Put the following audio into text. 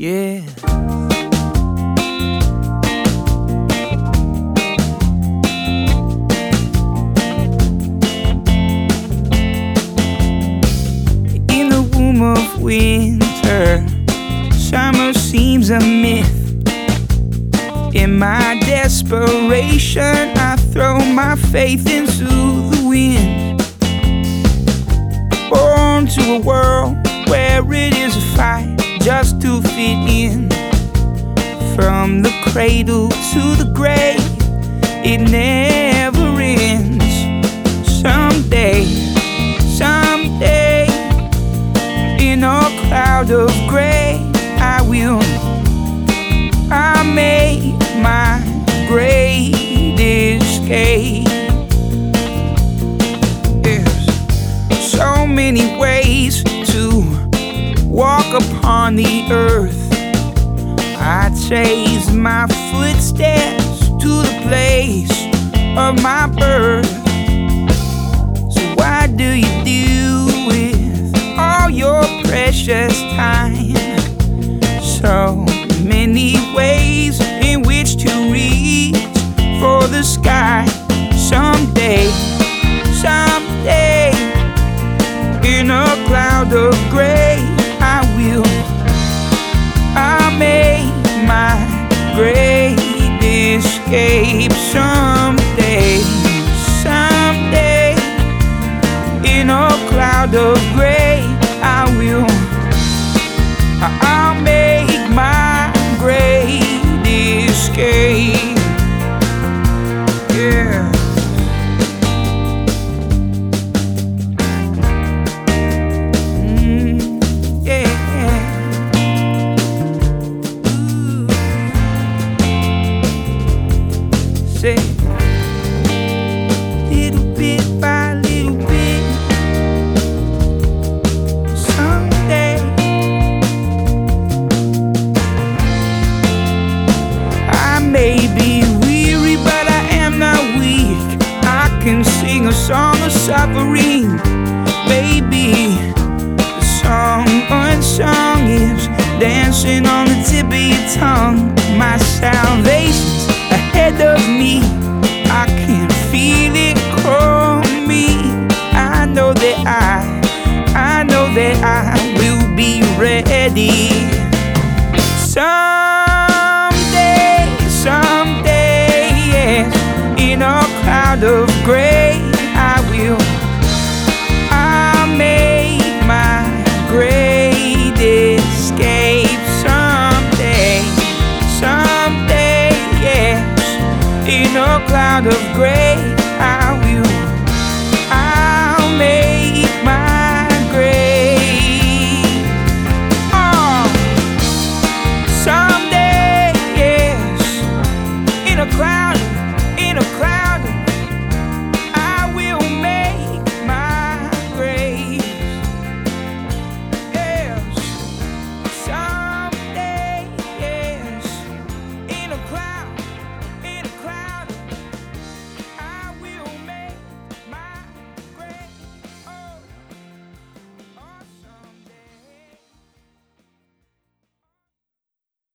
yeah. In the womb of winter, summer seems a myth. In my desperation, I throw my faith into the wind. Born to a world where it is a fight just to fit in. From the cradle to the grave, it never ends. Someday, in a cloud of gray, I'll make my great escape. There's so many ways to walk upon the earth. I chase my footsteps to the place of my birth. So why do you do with all your precious time? So many ways in which to reach for the sky. Someday, in a cloud of gray, I'll make my great escape. Someday, in a cloud of gray, I'll make my great escape. Yeah. Say, little bit by little bit, someday I may be weary, but I am not weak. I can sing a song of suffering. Maybe the song unsung is dancing on the tip of your tongue. My salvation's ahead of me, I can feel it call me. I know that I will be ready. Someday, yes, in a cloud of gray, I'll make my great escape. Someday, yes, in a cloud of gray,